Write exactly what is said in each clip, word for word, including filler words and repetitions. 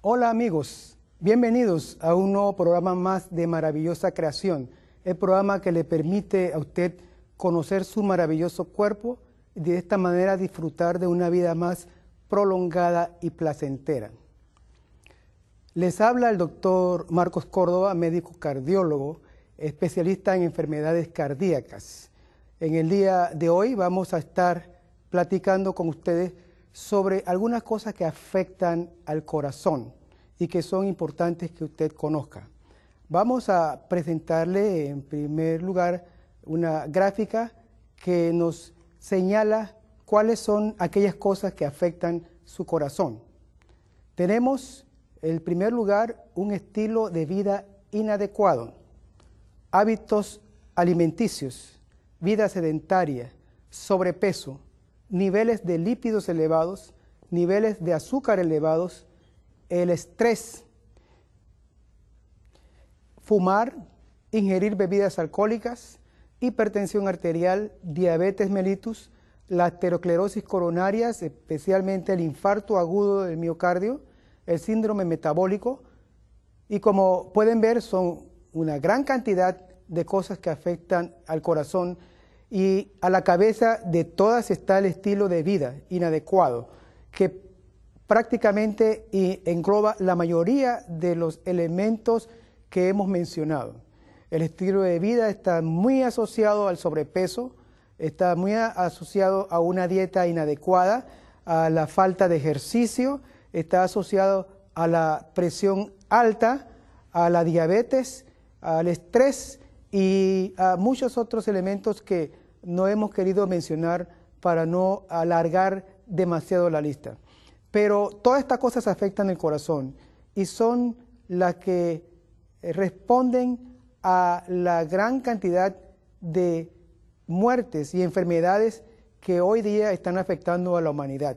Hola amigos, bienvenidos a un nuevo programa más de Maravillosa Creación, el programa que le permite a usted conocer su maravilloso cuerpo y de esta manera disfrutar de una vida más prolongada y placentera. Les habla el doctor Marcos Córdoba, médico cardiólogo, especialista en enfermedades cardíacas. En el día de hoy vamos a estar platicando con ustedes sobre algunas cosas que afectan al corazón y que son importantes que usted conozca. Vamos a presentarle en primer lugar una gráfica que nos señala cuáles son aquellas cosas que afectan su corazón. Tenemos, en primer lugar, un estilo de vida inadecuado, hábitos alimenticios, vida sedentaria, sobrepeso, niveles de lípidos elevados, niveles de azúcar elevados, el estrés, fumar, ingerir bebidas alcohólicas, hipertensión arterial, diabetes mellitus, la aterosclerosis coronaria, especialmente el infarto agudo del miocardio, el síndrome metabólico, y como pueden ver son una gran cantidad de cosas que afectan al corazón, y a la cabeza de todas está el estilo de vida inadecuado, que prácticamente engloba la mayoría de los elementos que hemos mencionado. El estilo de vida está muy asociado al sobrepeso, está muy asociado a una dieta inadecuada, a la falta de ejercicio, está asociado a la presión alta, a la diabetes, al estrés y a muchos otros elementos que no hemos querido mencionar para no alargar demasiado la lista. Pero todas estas cosas afectan el corazón y son las que responden a la gran cantidad de muertes y enfermedades que hoy día están afectando a la humanidad.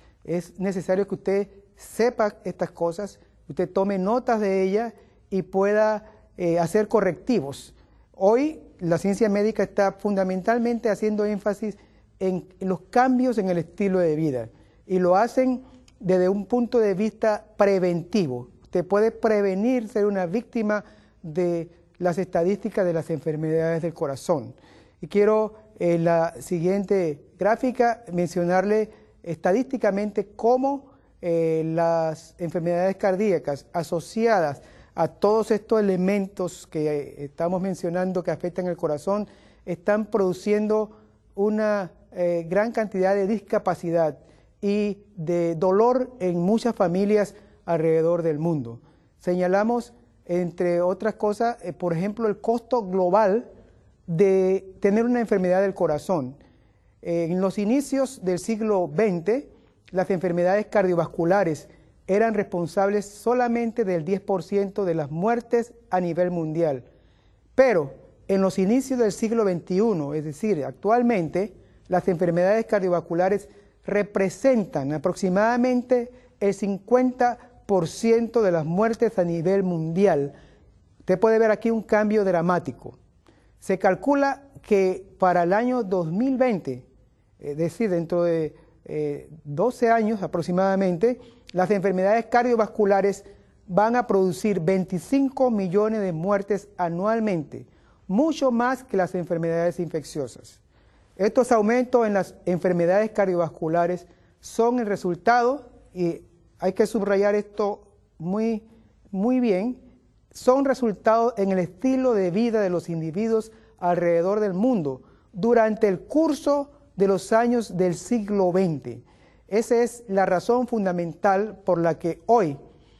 Es necesario que usted sepa estas cosas, usted tome notas de ellas y pueda eh, hacer correctivos. Hoy la ciencia médica está fundamentalmente haciendo énfasis en, en los cambios en el estilo de vida y lo hacen desde un punto de vista preventivo. Usted puede prevenir ser una víctima de las estadísticas de las enfermedades del corazón. Y quiero en la siguiente gráfica mencionarle estadísticamente cómo eh, las enfermedades cardíacas asociadas a todos estos elementos que estamos mencionando que afectan el corazón, están produciendo una eh, gran cantidad de discapacidad y de dolor en muchas familias alrededor del mundo. Señalamos, entre otras cosas, eh, por ejemplo, el costo global de tener una enfermedad del corazón. Eh, en los inicios del siglo veinte, las enfermedades cardiovasculares eran responsables solamente del diez por ciento de las muertes a nivel mundial. Pero en los inicios del siglo veintiuno, es decir, actualmente, las enfermedades cardiovasculares representan aproximadamente el cincuenta por ciento de las muertes a nivel mundial. Usted puede ver aquí un cambio dramático. Se calcula que para el año dos mil veinte, es decir, dentro de eh, doce años aproximadamente, las enfermedades cardiovasculares van a producir veinticinco millones de muertes anualmente, mucho más que las enfermedades infecciosas. Estos aumentos en las enfermedades cardiovasculares son el resultado, y hay que subrayar esto muy, muy bien, son resultados en el estilo de vida de los individuos alrededor del mundo durante el curso de los años del siglo veinte. Esa es la razón fundamental por la que hoy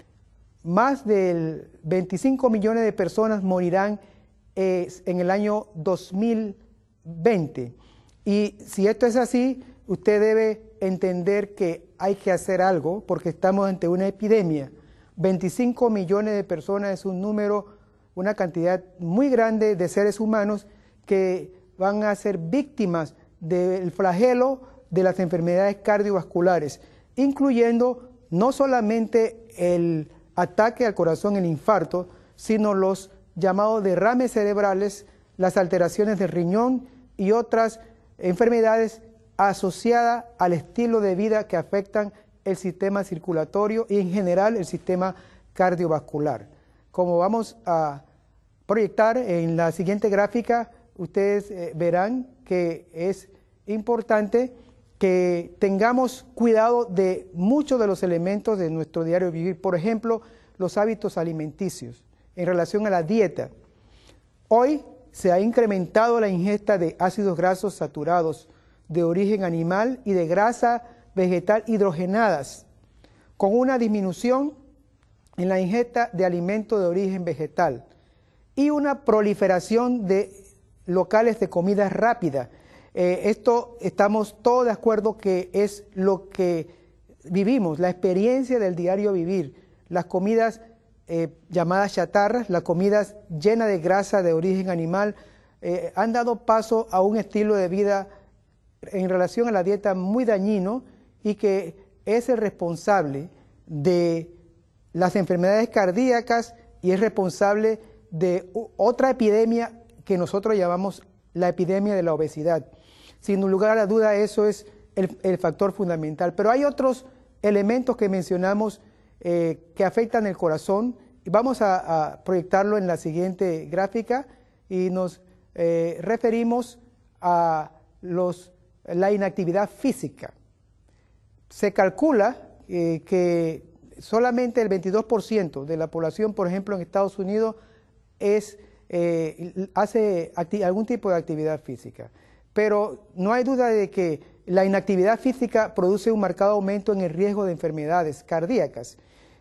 más de veinticinco millones de personas morirán eh, en el año dos mil veinte. Y si esto es así, usted debe entender que hay que hacer algo porque estamos ante una epidemia. veinticinco millones de personas es un número, una cantidad muy grande de seres humanos que van a ser víctimas del flagelo de las enfermedades cardiovasculares, incluyendo no solamente el ataque al corazón, el infarto, sino los llamados derrames cerebrales, las alteraciones del riñón y otras enfermedades asociadas al estilo de vida que afectan el sistema circulatorio y en general el sistema cardiovascular. Como vamos a proyectar en la siguiente gráfica, ustedes eh, verán que es importante que tengamos cuidado de muchos de los elementos de nuestro diario vivir. Por ejemplo, los hábitos alimenticios en relación a la dieta. Hoy se ha incrementado la ingesta de ácidos grasos saturados de origen animal y de grasa vegetal hidrogenadas, con una disminución en la ingesta de alimentos de origen vegetal y una proliferación de locales de comida rápida. Eh, esto estamos todos de acuerdo que es lo que vivimos, la experiencia del diario vivir, las comidas eh, llamadas chatarras, las comidas llenas de grasa de origen animal, eh, han dado paso a un estilo de vida en relación a la dieta muy dañino y que es el responsable de las enfermedades cardíacas y es responsable de otra epidemia que nosotros llamamos la epidemia de la obesidad. Sin lugar a duda eso es el, el factor fundamental, pero hay otros elementos que mencionamos eh, que afectan el corazón y vamos a, a proyectarlo en la siguiente gráfica y nos eh, referimos a los, la inactividad física. Se calcula eh, que solamente el veintidós por ciento de la población, por ejemplo en Estados Unidos, es, eh, hace algún tipo de actividad física. Pero no hay duda de que la inactividad física produce un marcado aumento en el riesgo de enfermedades cardíacas.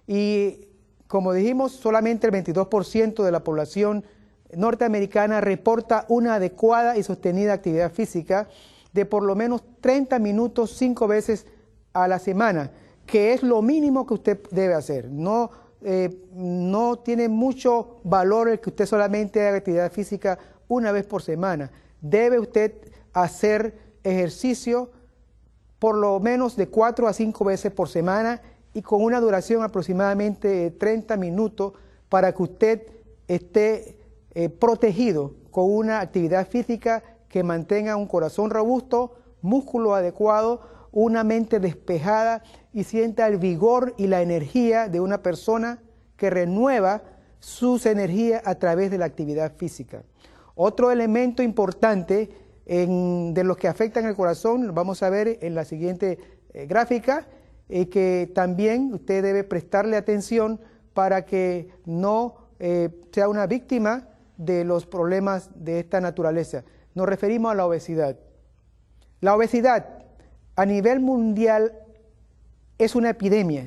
Y como dijimos, solamente el veintidós por ciento de la población norteamericana reporta una adecuada y sostenida actividad física de por lo menos treinta minutos cinco veces a la semana, que es lo mínimo que usted debe hacer. No, eh, no tiene mucho valor el que usted solamente haga actividad física una vez por semana. Debe usted hacer ejercicio por lo menos de cuatro a cinco veces por semana y con una duración aproximadamente de treinta minutos para que usted esté eh, protegido con una actividad física que mantenga un corazón robusto, músculo adecuado, una mente despejada y sienta el vigor y la energía de una persona que renueva sus energías a través de la actividad física. Otro elemento importante en, de los que afectan el corazón, lo vamos a ver en la siguiente eh, gráfica, eh, que también usted debe prestarle atención para que no eh, sea una víctima de los problemas de esta naturaleza. Nos referimos a la obesidad. La obesidad a nivel mundial es una epidemia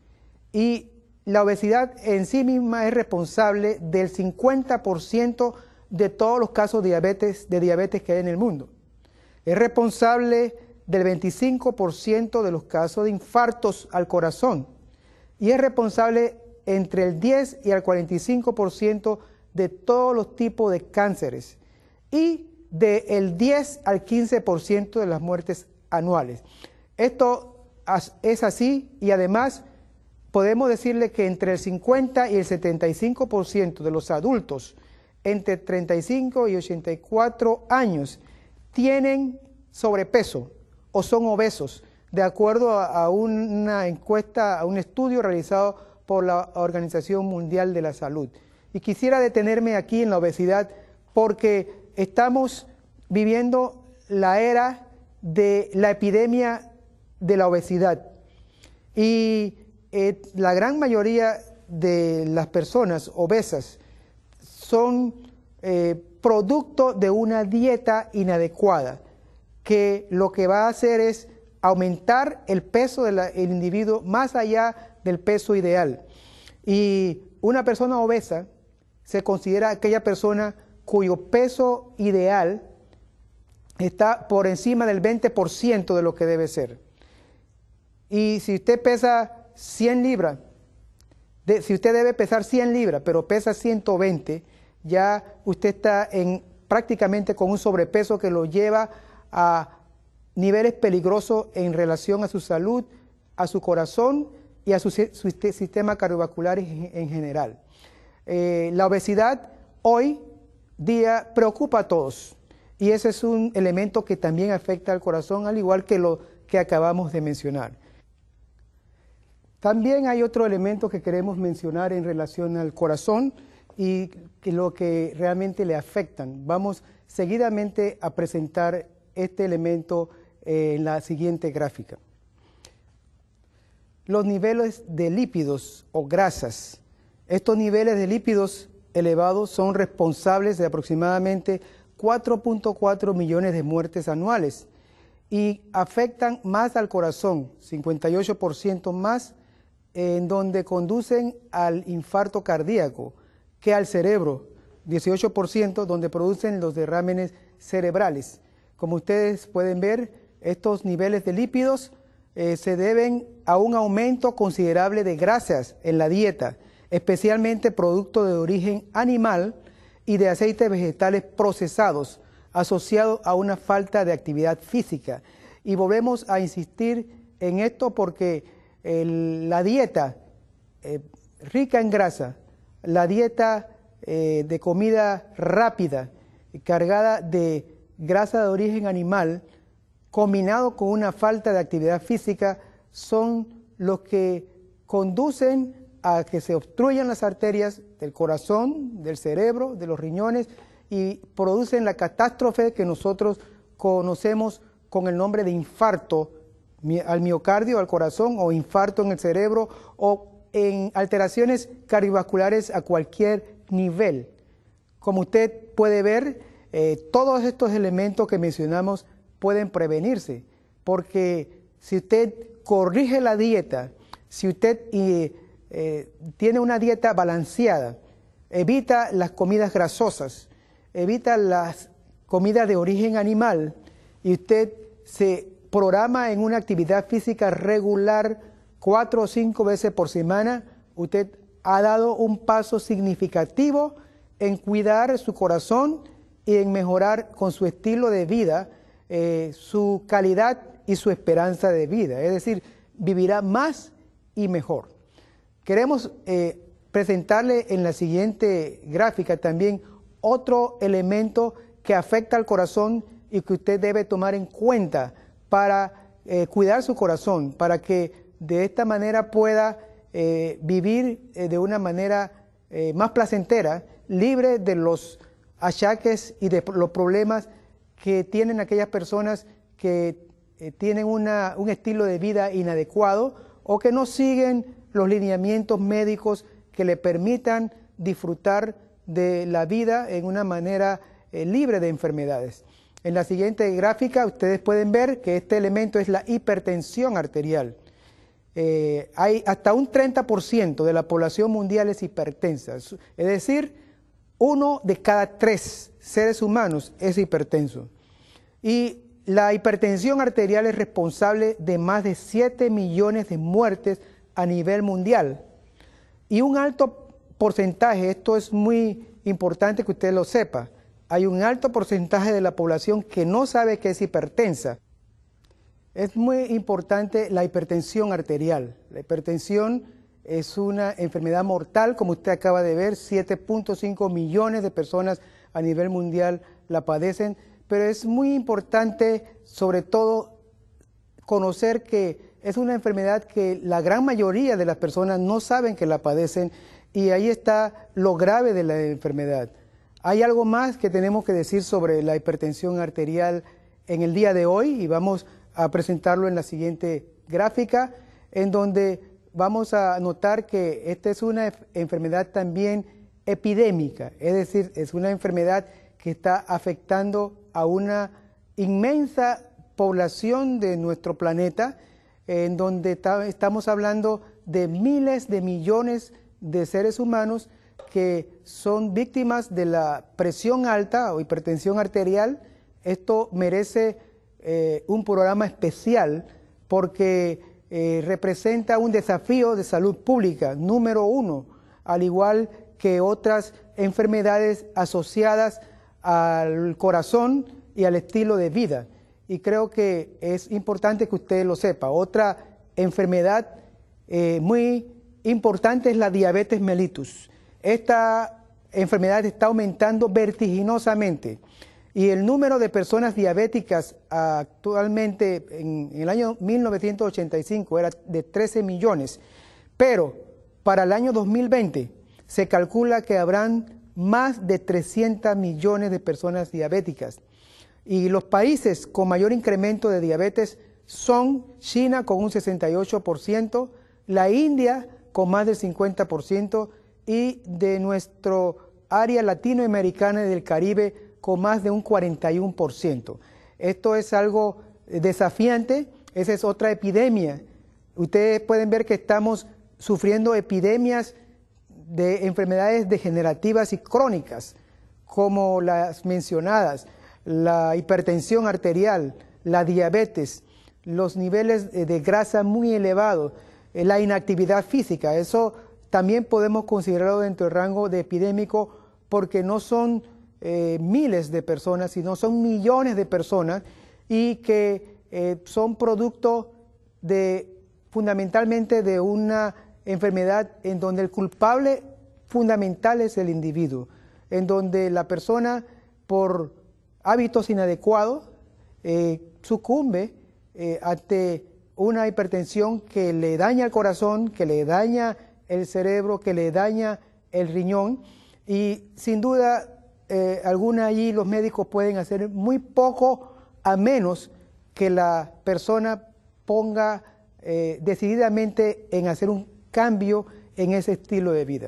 y la obesidad en sí misma es responsable del cincuenta por ciento de todos los casos de diabetes, de diabetes que hay en el mundo. Es responsable del veinticinco por ciento de los casos de infartos al corazón y es responsable entre el diez y el cuarenta y cinco por ciento de todos los tipos de cánceres y del diez al quince por ciento de las muertes anuales. Esto es así y además podemos decirle que entre el cincuenta y el setenta y cinco por ciento de los adultos entre treinta y cinco y ochenta y cuatro años tienen sobrepeso o son obesos, de acuerdo a, a una encuesta, a un estudio realizado por la Organización Mundial de la Salud. Y quisiera detenerme aquí en la obesidad porque estamos viviendo la era de la epidemia de la obesidad y eh, la gran mayoría de las personas obesas son eh, producto de una dieta inadecuada que lo que va a hacer es aumentar el peso del individuo más allá del peso ideal. Y una persona obesa se considera aquella persona cuyo peso ideal está por encima del veinte por ciento de lo que debe ser. Y si usted pesa cien libras, de, si usted debe pesar cien libras, pero pesa ciento veinte, ya usted está en, prácticamente con un sobrepeso que lo lleva a niveles peligrosos en relación a su salud, a su corazón y a su, su sistema cardiovascular en, en general. Eh, la obesidad hoy día preocupa a todos y ese es un elemento que también afecta al corazón, al igual que lo que acabamos de mencionar. También hay otro elemento que queremos mencionar en relación al corazón y que lo que realmente le afectan. Vamos seguidamente a presentar este elemento eh, en la siguiente gráfica. Los niveles de lípidos o grasas. Estos niveles de lípidos elevados son responsables de aproximadamente cuatro punto cuatro millones de muertes anuales y afectan más al corazón, cincuenta y ocho por ciento más, en donde conducen al infarto cardíaco, que al cerebro, dieciocho por ciento, donde producen los derrames cerebrales. Como ustedes pueden ver, estos niveles de lípidos eh, se deben a un aumento considerable de grasas en la dieta, especialmente productos de origen animal y de aceites vegetales procesados, asociados a una falta de actividad física. Y volvemos a insistir en esto porque el, la dieta eh, rica en grasa, la dieta eh, de comida rápida, cargada de grasa de origen animal, combinado con una falta de actividad física, son los que conducen a que se obstruyan las arterias del corazón, del cerebro, de los riñones y producen la catástrofe que nosotros conocemos con el nombre de infarto al miocardio, al corazón, o infarto en el cerebro, o en alteraciones cardiovasculares a cualquier nivel. Como usted puede ver, eh, todos estos elementos que mencionamos pueden prevenirse, porque si usted corrige la dieta, si usted eh, eh, tiene una dieta balanceada, evita las comidas grasosas, evita las comidas de origen animal, y usted se programa en una actividad física regular cuatro o cinco veces por semana, usted ha dado un paso significativo en cuidar su corazón y en mejorar con su estilo de vida eh, su calidad y su esperanza de vida, es decir, vivirá más y mejor. Queremos eh, presentarle en la siguiente gráfica también otro elemento que afecta al corazón y que usted debe tomar en cuenta para eh, cuidar su corazón, para que de esta manera pueda eh, vivir eh, de una manera eh, más placentera, libre de los achaques y de los problemas que tienen aquellas personas que eh, tienen una, un estilo de vida inadecuado o que no siguen los lineamientos médicos que le permitan disfrutar de la vida en una manera eh, libre de enfermedades. En la siguiente gráfica ustedes pueden ver que este elemento es la hipertensión arterial. Eh, hay hasta un treinta por ciento de la población mundial es hipertensa, es decir, uno de cada tres seres humanos es hipertenso. Y la hipertensión arterial es responsable de más de siete millones de muertes a nivel mundial. Y un alto porcentaje, esto es muy importante que usted lo sepa, hay un alto porcentaje de la población que no sabe que es hipertensa. Es muy importante la hipertensión arterial. La hipertensión es una enfermedad mortal, como usted acaba de ver, siete punto cinco millones de personas a nivel mundial la padecen, pero es muy importante sobre todo conocer que es una enfermedad que la gran mayoría de las personas no saben que la padecen, y ahí está lo grave de la enfermedad. Hay algo más que tenemos que decir sobre la hipertensión arterial en el día de hoy, y vamos a presentarlo en la siguiente gráfica, en donde vamos a notar que esta es una enfermedad también epidémica, es decir, es una enfermedad que está afectando a una inmensa población de nuestro planeta, en donde está, estamos hablando de miles de millones de seres humanos que son víctimas de la presión alta o hipertensión arterial. Esto merece eh, un programa especial porque eh, representa un desafío de salud pública número uno, al igual que otras enfermedades asociadas al corazón y al estilo de vida. Y creo que es importante que usted lo sepa. Otra enfermedad eh, muy importante es la diabetes mellitus. Esta enfermedad está aumentando vertiginosamente y el número de personas diabéticas actualmente en el año mil novecientos ochenta y cinco era de trece millones, Pero para el año dos mil veinte se calcula que habrán más de trescientos millones de personas diabéticas. Y los países con mayor incremento de diabetes son China con un sesenta y ocho por ciento, la India con más del cincuenta por ciento y de nuestro área latinoamericana y del Caribe con más de un cuarenta y uno por ciento. Esto es algo desafiante, esa es otra epidemia. Ustedes pueden ver que estamos sufriendo epidemias de enfermedades degenerativas y crónicas, como las mencionadas, la hipertensión arterial, la diabetes, los niveles de grasa muy elevados, la inactividad física. Eso también podemos considerarlo dentro del rango de epidémico porque no son eh, miles de personas, sino son millones de personas y que eh, son producto de fundamentalmente de una enfermedad en donde el culpable fundamental es el individuo, en donde la persona por hábitos inadecuados eh, sucumbe eh, ante una hipertensión que le daña el corazón, que le daña el cerebro, que le daña el riñón y sin duda eh, alguna allí los médicos pueden hacer muy poco a menos que la persona ponga eh, decididamente en hacer un cambio en ese estilo de vida.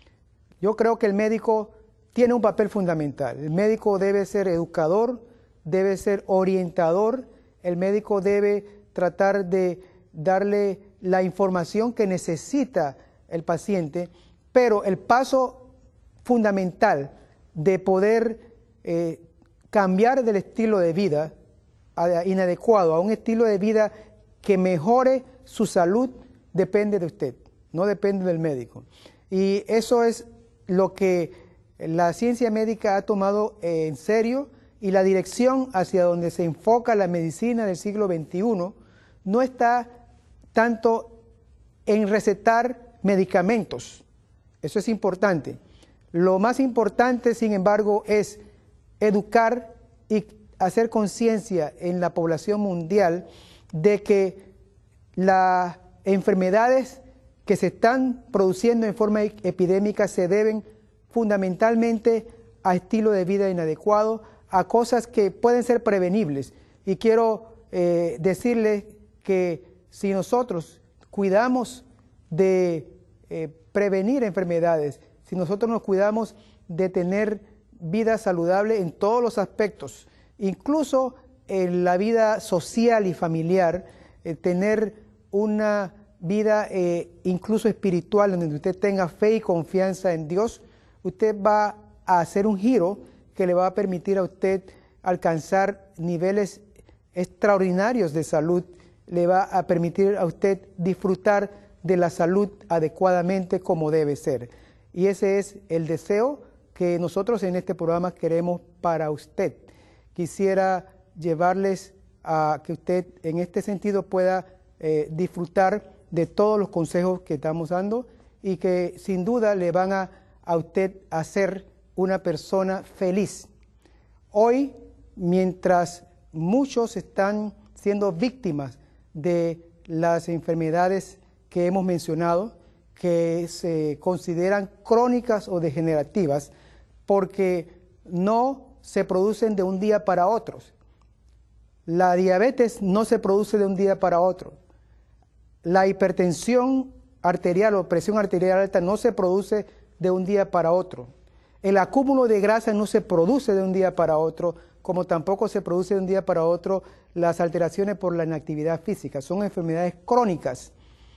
Yo creo que el médico tiene un papel fundamental. El médico debe ser educador, debe ser orientador, el médico debe tratar de darle la información que necesita el paciente, pero el paso fundamental de poder eh, cambiar del estilo de vida inadecuado a un estilo de vida que mejore su salud depende de usted, no depende del médico. Y eso es lo que la ciencia médica ha tomado en serio y la dirección hacia donde se enfoca la medicina del siglo veintiuno no está tanto en recetar medicamentos. Eso es importante. Lo más importante, sin embargo, es educar y hacer conciencia en la población mundial de que las enfermedades que se están produciendo en forma epidémica se deben fundamentalmente a estilo de vida inadecuado, a cosas que pueden ser prevenibles. Y quiero eh, decirles que si nosotros cuidamos de eh, prevenir enfermedades, si nosotros nos cuidamos de tener vida saludable en todos los aspectos, incluso en la vida social y familiar, eh, tener una vida eh, incluso espiritual, en donde usted tenga fe y confianza en Dios, usted va a hacer un giro que le va a permitir a usted alcanzar niveles extraordinarios de salud, le va a permitir a usted disfrutar de la salud adecuadamente como debe ser. Y ese es el deseo que nosotros en este programa queremos para usted. Quisiera llevarles a que usted en este sentido pueda eh, disfrutar de todos los consejos que estamos dando y que sin duda le van a, a usted a ser una persona feliz. Hoy, mientras muchos están siendo víctimas de las enfermedades que hemos mencionado, que se consideran crónicas o degenerativas, porque no se producen de un día para otro. La diabetes no se produce de un día para otro. La hipertensión arterial o presión arterial alta no se produce de un día para otro. El acúmulo de grasa no se produce de un día para otro, como tampoco se produce de un día para otro las alteraciones por la inactividad física. Son enfermedades crónicas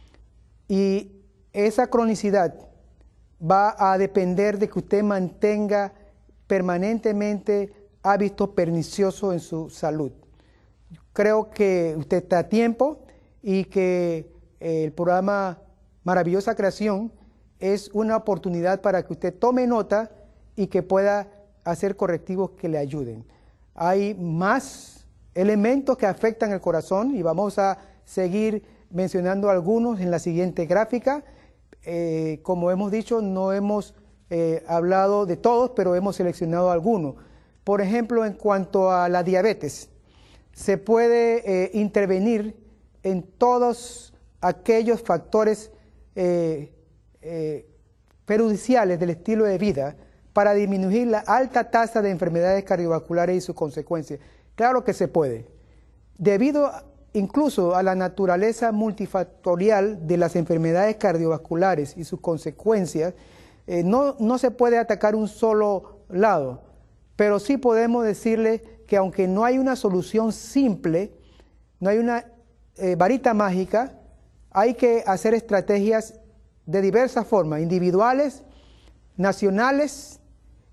y esa cronicidad va a depender de que usted mantenga permanentemente hábitos perniciosos en su salud. Creo que usted está a tiempo y que el programa Maravillosa Creación es una oportunidad para que usted tome nota y que pueda hacer correctivos que le ayuden. Hay más elementos que afectan el corazón y vamos a seguir mencionando algunos en la siguiente gráfica. Eh, como hemos dicho, no hemos eh, hablado de todos, pero hemos seleccionado algunos. Por ejemplo, en cuanto a la diabetes, se puede eh, intervenir en todos aquellos factores eh, eh, perjudiciales del estilo de vida para disminuir la alta tasa de enfermedades cardiovasculares y sus consecuencias? Claro que se puede. Debido incluso a la naturaleza multifactorial de las enfermedades cardiovasculares y sus consecuencias, eh, no, no se puede atacar un solo lado, pero sí podemos decirle que aunque no hay una solución simple, no hay una eh, varita mágica, hay que hacer estrategias de diversas formas, individuales, nacionales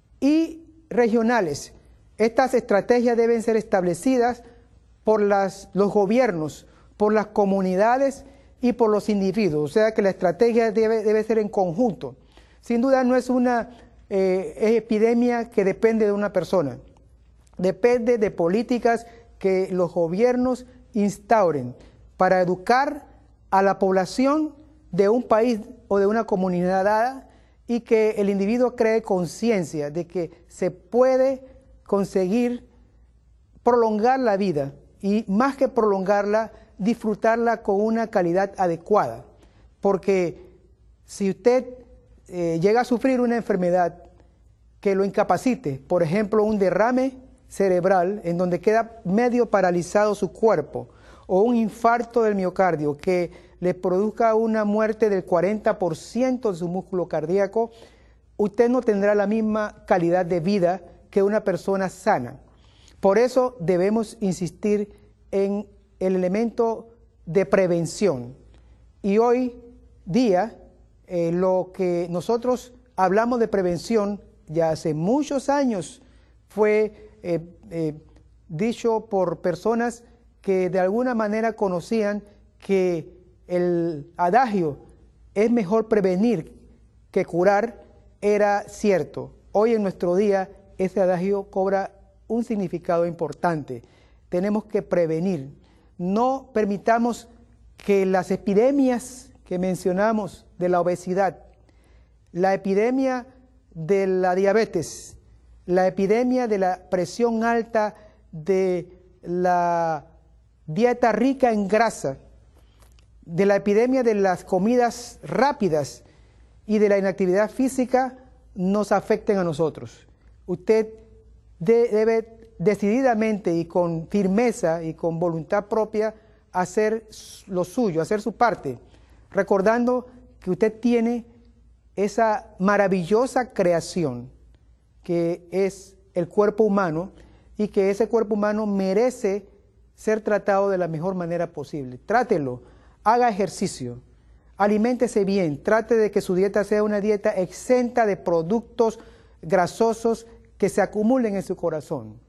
y regionales. Estas estrategias deben ser establecidas por las, los gobiernos, por las comunidades y por los individuos. O sea que la estrategia debe, debe ser en conjunto. Sin duda no es una eh, epidemia que depende de una persona. Depende de políticas que los gobiernos instauren para educar a la población de un país o de una comunidad dada y que el individuo cree conciencia de que se puede conseguir prolongar la vida y más que prolongarla, disfrutarla con una calidad adecuada. Porque si usted eh, llega a sufrir una enfermedad que lo incapacite, por ejemplo un derrame cerebral en donde queda medio paralizado su cuerpo, o un infarto del miocardio que le produzca una muerte del cuarenta por ciento de su músculo cardíaco, usted no tendrá la misma calidad de vida que una persona sana. Por eso debemos insistir en el elemento de prevención. Y hoy día, eh, lo que nosotros hablamos de prevención, ya hace muchos años fue eh, eh, dicho por personas que de alguna manera conocían que el adagio es mejor prevenir que curar, era cierto. Hoy en nuestro día ese adagio cobra un significado importante. Tenemos que prevenir. No permitamos que las epidemias que mencionamos de la obesidad, la epidemia de la diabetes, la epidemia de la presión alta, de la dieta rica en grasa, de la epidemia de las comidas rápidas y de la inactividad física nos afecten a nosotros. Usted de, debe decididamente y con firmeza y con voluntad propia hacer lo suyo, hacer su parte, recordando que usted tiene esa maravillosa creación que es el cuerpo humano y que ese cuerpo humano merece ser tratado de la mejor manera posible. Trátelo, haga ejercicio, aliméntese bien, trate de que su dieta sea una dieta exenta de productos grasosos que se acumulen en su corazón.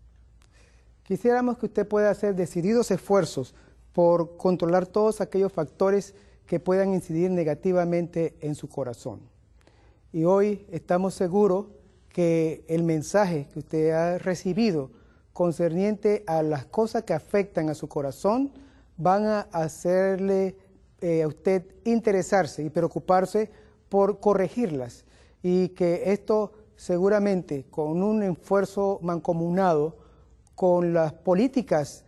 Quisiéramos que usted pueda hacer decididos esfuerzos por controlar todos aquellos factores que puedan incidir negativamente en su corazón. Y hoy estamos seguros que el mensaje que usted ha recibido concerniente a las cosas que afectan a su corazón van a hacerle eh, a usted interesarse y preocuparse por corregirlas, y que esto seguramente con un esfuerzo mancomunado con las políticas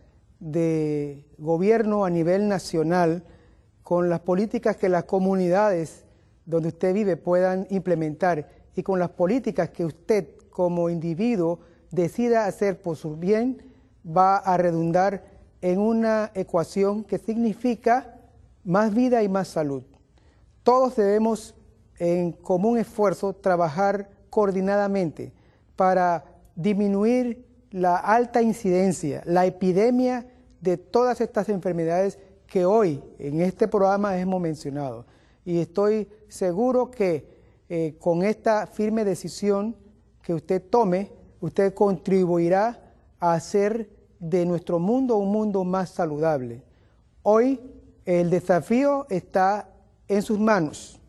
de gobierno a nivel nacional, con las políticas que las comunidades donde usted vive puedan implementar y con las políticas que usted como individuo decida hacer por su bien, va a redundar en una ecuación que significa más vida y más salud. Todos debemos en común esfuerzo trabajar coordinadamente para disminuir la alta incidencia, la epidemia de todas estas enfermedades que hoy en este programa hemos mencionado. Y estoy seguro que eh, con esta firme decisión que usted tome, usted contribuirá a hacer de nuestro mundo un mundo más saludable. Hoy el desafío está en sus manos.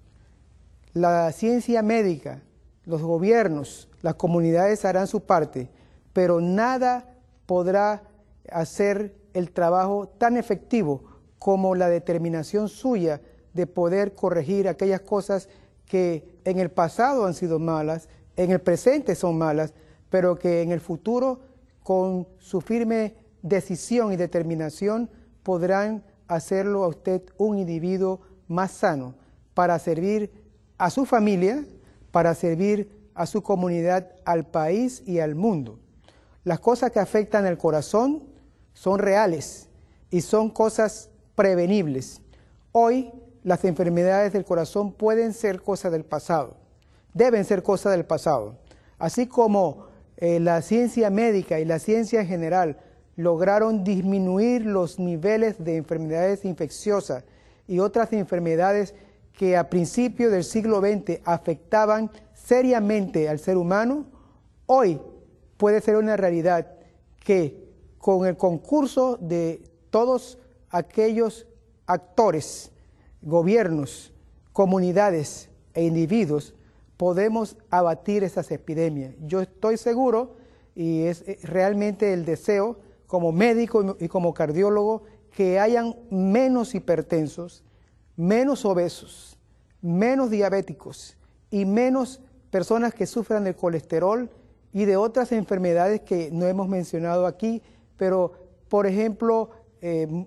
La ciencia médica, los gobiernos, las comunidades harán su parte, pero nada podrá hacer el trabajo tan efectivo como la determinación suya de poder corregir aquellas cosas que en el pasado han sido malas, en el presente son malas, pero que en el futuro, con su firme decisión y determinación, podrán hacerlo a usted un individuo más sano, para servir a su familia, para servir a su comunidad, al país y al mundo. Las cosas que afectan el corazón son reales y son cosas prevenibles. Hoy las enfermedades del corazón pueden ser cosas del pasado, deben ser cosas del pasado. Así como eh, la ciencia médica y la ciencia en general lograron disminuir los niveles de enfermedades infecciosas y otras enfermedades que a principios del siglo veinte afectaban seriamente al ser humano, hoy puede ser una realidad que con el concurso de todos aquellos actores, gobiernos, comunidades e individuos, podemos abatir esas epidemias. Yo estoy seguro, y es realmente el deseo como médico y como cardiólogo, que hayan menos hipertensos, menos obesos, menos diabéticos y menos personas que sufran de colesterol y de otras enfermedades que no hemos mencionado aquí, pero por ejemplo, eh,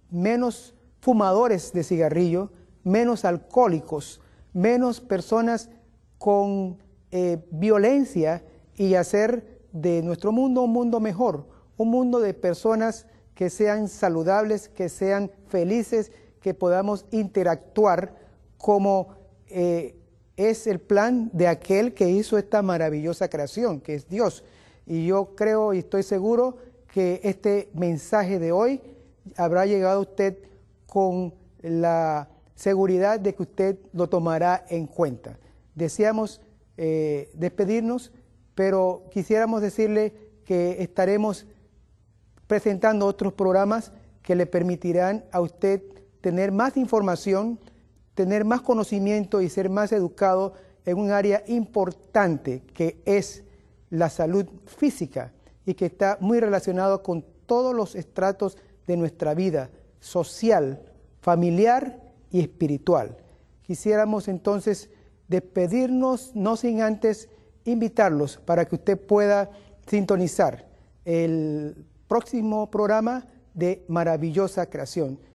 menos fumadores de cigarrillo, menos alcohólicos, menos personas con eh, violencia, y hacer de nuestro mundo un mundo mejor, un mundo de personas que sean saludables, que sean felices, que podamos interactuar como eh, es el plan de aquel que hizo esta maravillosa creación, que es Dios. Y yo creo y estoy seguro que este mensaje de hoy habrá llegado a usted con la seguridad de que usted lo tomará en cuenta. Deseamos eh, despedirnos, pero quisiéramos decirle que estaremos presentando otros programas que le permitirán a usted tener más información, tener más conocimiento y ser más educado en un área importante que es la salud física y que está muy relacionado con todos los estratos de nuestra vida social, familiar y espiritual. Quisiéramos entonces despedirnos, no sin antes invitarlos para que usted pueda sintonizar el próximo programa de Maravillosa Creación.